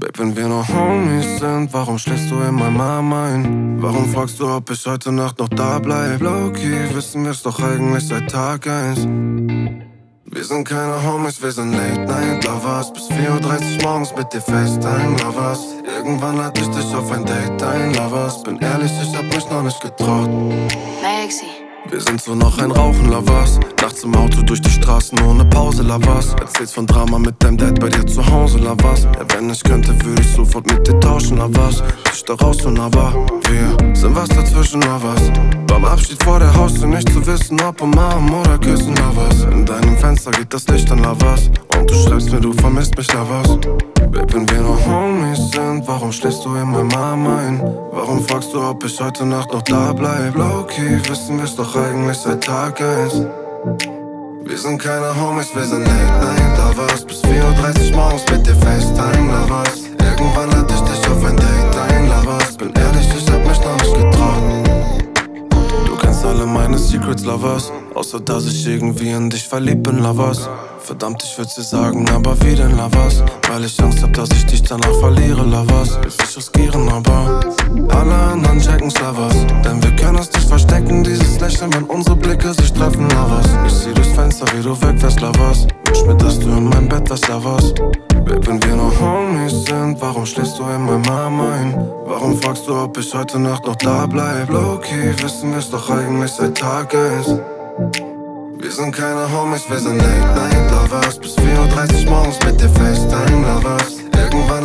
Babe, wenn wir noch Homies sind, warum schläfst du in mein Mama ein? Warum fragst du, ob ich heute Nacht noch da bleib? Low-key wissen wir's doch eigentlich seit Tag 1. Wir sind keine Homies, wir sind Late-Night-Lovers. Bis 4:30 Uhr morgens mit dir FaceTime-Lovers. Irgendwann lade ich dich auf ein Date ein, Lovers. Bin ehrlich, ich hab mich noch nicht getraut. Maxi. Wir sind so noch ein Rauchen, Lovers. Nachts im Auto durch die Straßen ohne Pause, Lovers. Erzählst von Drama mit deinem Dad bei dir zu Hause, Lovers. Ja, wenn ich könnte, würde ich sofort mit dir tauschen, Lovers. Dich da raus tun, aber wir sind was dazwischen, Lovers. Beim Abschied vor der Haustür nicht zu wissen, ob umarmen oder küssen, Lovers. In deinem Fenster geht das Licht an, Lovers. Und du schreibst mir, du vermisst mich, Lovers. Babe, wenn wir noch Homies sind, warum schläfst du in mein Mama ein? Warum fragst du, ob ich heute Nacht noch da bleib? Low-key wissen wir's doch eigentlich seit Tag 1. Wir sind keine Homies, wir sind Late-Night-Lovers. Bis 4:30 Uhr morgens mit dir FaceTime-Lovers. Irgendwann lade ich dich auf ein Date ein, Lovers. Bin ehrlich, ich hab mich noch nicht getraut. Du kennst alle meine Secrets, Lovers. Außer dass ich irgendwie in dich verliebt bin, Lovers. Verdammt, ich würd's dir sagen, aber wie denn, Lovers? Weil ich Angst hab, dass ich dich danach verliere, Lovers. Will ich riskieren, aber alle anderen checken's, Lovers. Denn wir können es nicht verstecken, dieses Lächeln, wenn unsere Blicke sich treffen, Lovers. Ich seh durchs Fenster, wie du weg wärst, Lovers. Wünsch mir, dass du in mein Bett wärst, Lovers. Babe, wenn wir noch Homies sind, warum schläfst du in mein Mama ein? Warum fragst du, ob ich heute Nacht noch da bleib? Low-key wissen wir's doch eigentlich seit Tag 1. Wir sind keine Homies, wir sind Late-Night-Lovers. Bis 4:30 Uhr morgens mit dir FaceTime-Lovers. Irgendwann